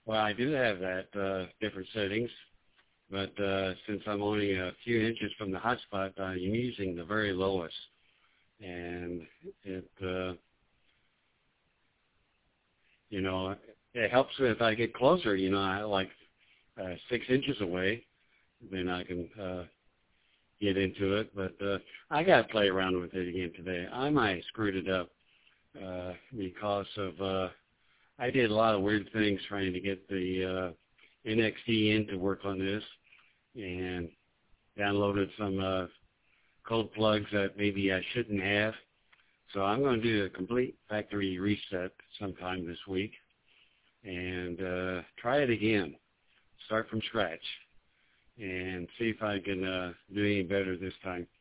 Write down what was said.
Well, I do have that different settings, but since I'm only a few inches from the hotspot, I'm using the very lowest, and it, you know, it helps if I get closer. You know, I like 6 inches away, then I can get into it. But I got to play around with it again today. I might screwed it up because of I did a lot of weird things trying to get the NXT in to work on this, and downloaded some code plugs that maybe I shouldn't have. So I'm going to do a complete factory reset sometime this week and try it again, start from scratch, and see if I can do any better this time.